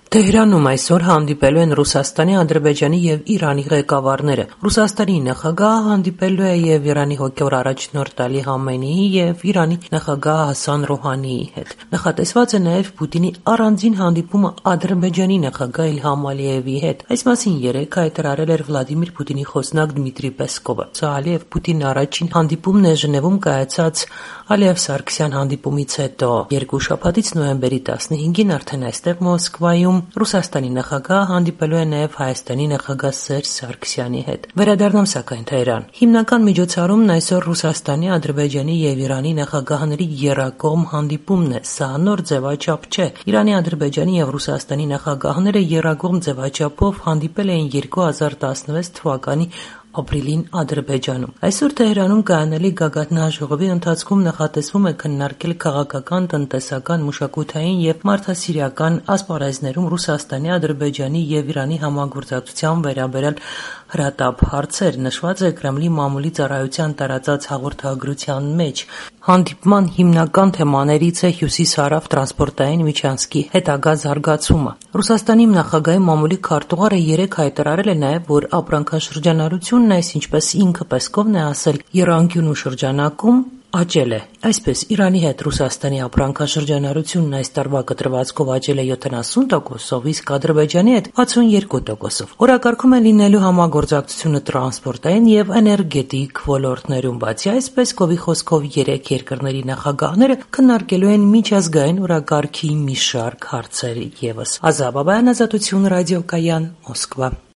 Թեհրանում այսօր հանդիպելու են Ռուսաստանի, Ադրբեջանի եւ Իրանի ղեկավարները։ Ռուսաստանի նախագահը հանդիպելու է եւ Իրանի հոգեոր առաջնորդ Ալի Խամենեիի եւ Իրանի նախագահ Հասան Ռոհանիի հետ։ Նախատեսված է նաեւ Պուտինի առանձին հանդիպումը Ադրբեջանի նախագահ Իլհամ Ալիևի հետ։ Այս մասին երեկ հայտարարել էր Վլադիմիր Պուտինի խոսնակ Դմիտրի Պեսկովը։ Սա Ալիև-Պուտին առաջին հանդիպումն է Ժնևում կայացած Ալիև-Սարգսյան հանդիպումից հետո։ Երկու շաբաթից նոյեմբերի 15-ին արդեն այստեղ Մոսկվայում Ռուսաստանի նախագահը հանդիպելու է նաև Հայաստանի նախագահ Սերժ Սարգսյանի հետ։ Վերադառնամ սակայն Թեհրան։ Հիմնական միջոցառումն այսօր Ռուսաստանի, Ադրբեջանի եւ Իրանի նախագահների եռակողմ հանդիպումն է։ Սա նոր ձևաչափ չէ։ Իրանի, Ադրբեջանի եւ Ռուսաստանի նախագահները եռակողմ ձևաչափով հանդիպել էին 2016 թվականի ապրիլին Ադրբեջանում։ Այսօր Թեհրանում կայանալի գագաթնաժողովի ընթացքում նախատեսվում է քննարկել քաղաքական, տնտեսական, մշակութային եւ մարդասիրական ասպարեզներում Ռուսաստանի, Ադրբեջանի եւ Իրանի համագործակցության վերաբերյալ հրատապ հարցեր, նշված է Կրեմլի մամուլի ծառայության տարածած հաղորդագրության մեջ։ Հանդիպման հիմնական թեմաներից է հյուսիս-հարավ տրանսպորտային միջանցքի հետագա զարգացումը։ Ռուսաստանի նախագահի մամուլի քարտուղարը երեկ հայտարարել է նաև, որ ապրանքաշրջանառությունն, ինչպես ինքը Պեսկովն է ասել, եռանկյունու շրջանակում աճել է։ Այսպես, Իրանի հետ Ռուսաստանի ապրանքաշրջանառությունն այս տարվա կտրվածքով աճել է 70%-ով, իսկ Ադրբեջանի հետ 62%-ով։ Օրակարգում է լինելու համագործակցությունը տրանսպորտային եւ էներգետիկ ոլորտներում, բացի այս, Պեսկովի խոսքով երեք երկրների նախագահները քննարկելու են միջազգային օրակարգի մի շարք հարցեր եւս։ Ազատ Բաբայան, Ազատություն ռադիոկայան, Մոսկվա։